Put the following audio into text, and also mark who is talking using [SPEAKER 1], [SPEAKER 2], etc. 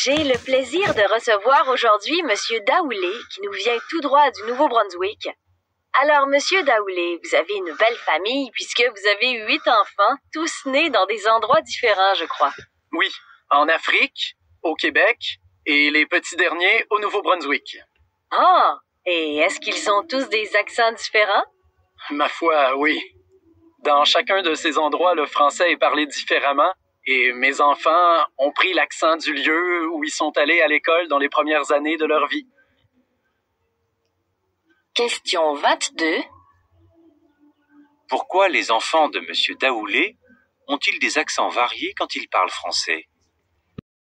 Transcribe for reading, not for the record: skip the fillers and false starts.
[SPEAKER 1] J'ai le plaisir de recevoir aujourd'hui Monsieur Daoulé, qui nous vient tout droit du Nouveau-Brunswick. Alors, Monsieur Daoulé, vous avez une belle famille puisque vous avez 8 enfants, tous nés dans des endroits différents, je crois.
[SPEAKER 2] Oui, en Afrique, au Québec et les petits derniers au Nouveau-Brunswick.
[SPEAKER 1] Ah, et est-ce qu'ils ont tous des accents différents?
[SPEAKER 2] Ma foi, oui. Dans chacun de ces endroits, le français est parlé différemment et mes enfants ont pris l'accent du lieu où ils sont allés à l'école dans les premières années de leur vie.
[SPEAKER 1] Question 22.
[SPEAKER 3] Pourquoi les enfants de Monsieur Daoulé ont-ils des accents variés quand ils parlent français?